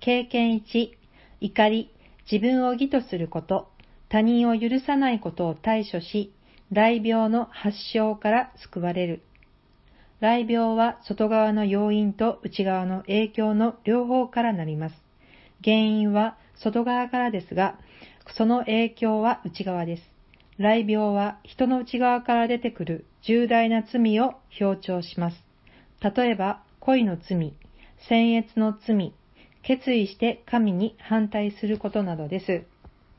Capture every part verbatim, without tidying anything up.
経験いち、怒り、自分を義とすること、他人を許さないことを対処し、雷病の発症から救われる。雷病は外側の要因と内側の影響の両方からなります。原因は外側からですが、その影響は内側です。雷病は人の内側から出てくる重大な罪を表彰します。例えば、恋の罪、僭越の罪、決意して神に反対することなどです。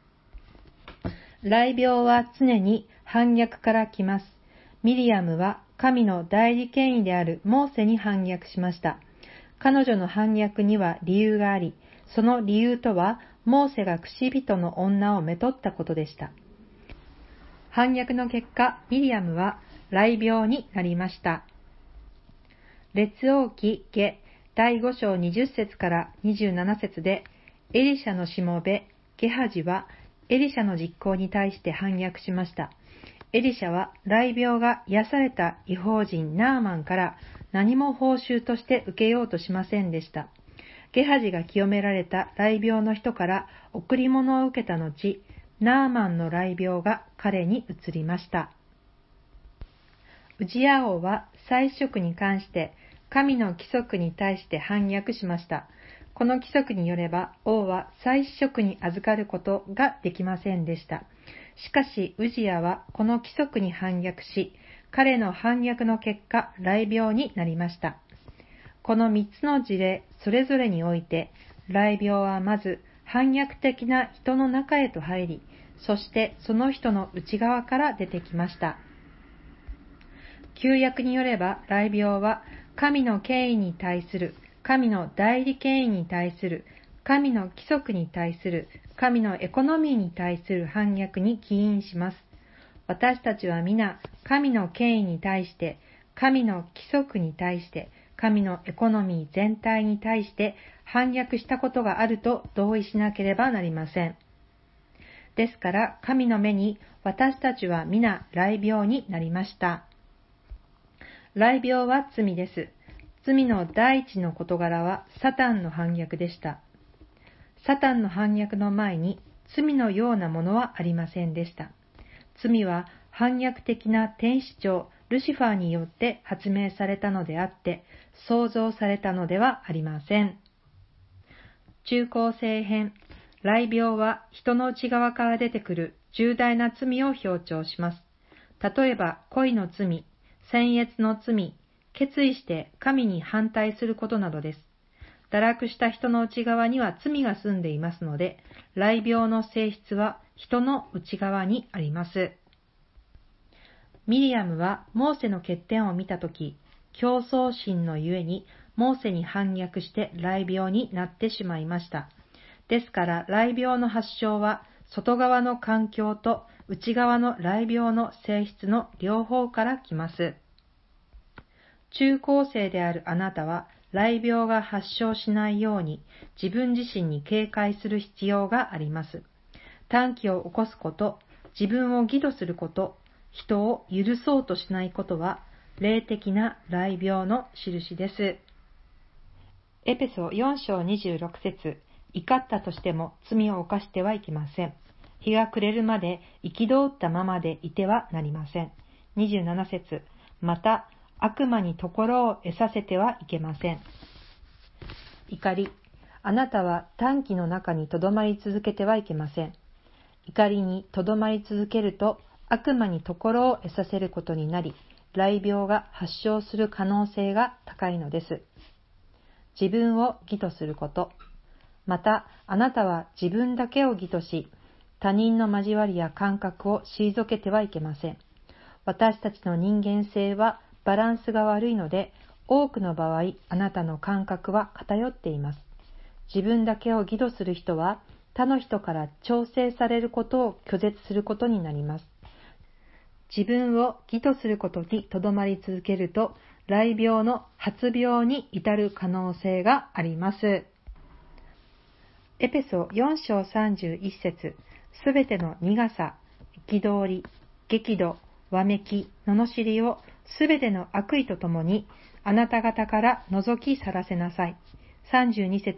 雷病は常に反逆から来ます。ミリアムは神の代理権威であるモーセに反逆しました。彼女の反逆には理由があり、その理由とは、モーセが串人の女をめとったことでした。反逆の結果、ミリアムは雷病になりました。列王記下だいご章にじゅっ節からにじゅうなな節で、エリシャのしもべゲハジはエリシャの実行に対して反逆しました。エリシャは雷病が癒された異邦人ナーマンから何も報酬として受けようとしませんでした。ゲハジが清められた雷病の人から贈り物を受けた後、ナーマンの雷病が彼に移りました。ウジヤ王は祭司職に関して神の規則に対して反逆しました。この規則によれば王は祭司職に預かることができませんでした。しかしウジヤはこの規則に反逆し、彼の反逆の結果、雷病になりました。この三つの事例それぞれにおいて、雷病はまず反逆的な人の中へと入り、そしてその人の内側から出てきました。旧約によれば、雷病は神の権威に対する、神の代理権威に対する、神の規則に対する、神のエコノミーに対する反逆に起因します。私たちは皆、神の権威に対して、神の規則に対して、神のエコノミー全体に対して反逆したことがあると同意しなければなりません。ですから、神の目に私たちは皆雷病になりました。雷病は罪です。罪の第一の事柄はサタンの反逆でした。サタンの反逆の前に罪のようなものはありませんでした。罪は反逆的な天使長ルシファーによって発明されたのであって、創造されたのではありません。中高生編、雷病は人の内側から出てくる重大な罪を表彰します。例えば、恋の罪、僭越の罪、決意して神に反対することなどです。堕落した人の内側には罪が住んでいますので、雷病の性質は人の内側にあります。ミリアムはモーセの欠点を見たとき、競争心のゆえにモーセに反逆して雷病になってしまいました。ですから雷病の発症は外側の環境と内側の雷病の性質の両方から来ます。中高生であるあなたは雷病が発症しないように自分自身に警戒する必要があります。短気を起こすこと、自分を義とすること、人を許そうとしないことは霊的な雷病の印です。エペソよん章にじゅうろく節、怒ったとしても罪を犯してはいけません。日が暮れるまで憤ったままでいてはなりません。にじゅうなな節、また悪魔に心を得させてはいけません。怒り、あなたは短気の中にとどまり続けてはいけません。怒りにとどまり続けると悪魔に心を得させることになり、雷病が発症する可能性が高いのです。自分を義とすること。また、あなたは自分だけを義とし、他人の交わりや感覚を退けてはいけません。私たちの人間性はバランスが悪いので、多くの場合、あなたの感覚は偏っています。自分だけを義とする人は、他の人から調整されることを拒絶することになります。自分を義とすることにとどまり続けると、雷病の発病に至る可能性があります。エペソよん章さんじゅういち節、すべての苦さ、憤り、激怒、わめき、罵りをすべての悪意とともにあなた方から除き去らせなさい。さんじゅうに節、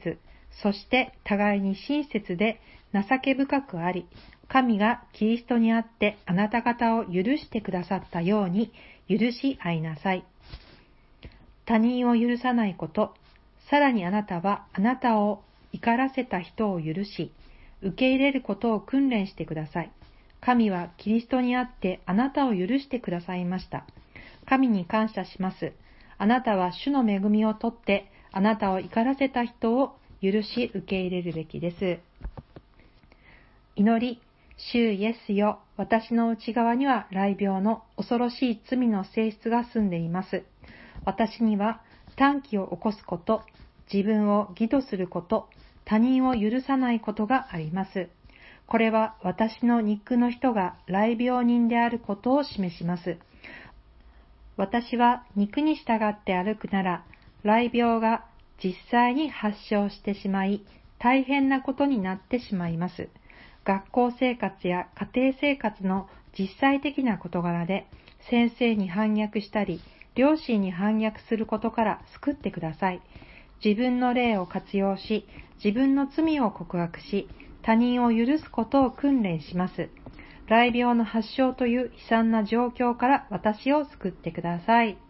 そして互いに親切で情け深くあり、神がキリストにあってあなた方を許してくださったように許し合いなさい。他人を許さないこと、さらにあなたはあなたを怒らせた人を許し、受け入れることを訓練してください。神はキリストにあってあなたを許してくださいました。神に感謝します。あなたは主の恵みをとって、あなたを怒らせた人を許し受け入れるべきです。祈り、主イエスよ、私の内側には雷病の恐ろしい罪の性質が住んでいます。私には短気を起こすこと、自分を義とすること、他人を許さないことがあります。これは私の肉の人が雷病人であることを示します。私は肉に従って歩くなら、雷病が実際に発症してしまい、大変なことになってしまいます。学校生活や家庭生活の実際的な事柄で、先生に反逆したり、両親に反逆することから救ってください。自分の霊を活用し、自分の罪を告白し、他人を許すことを訓練します。雷病の発症という悲惨な状況から私を救ってください。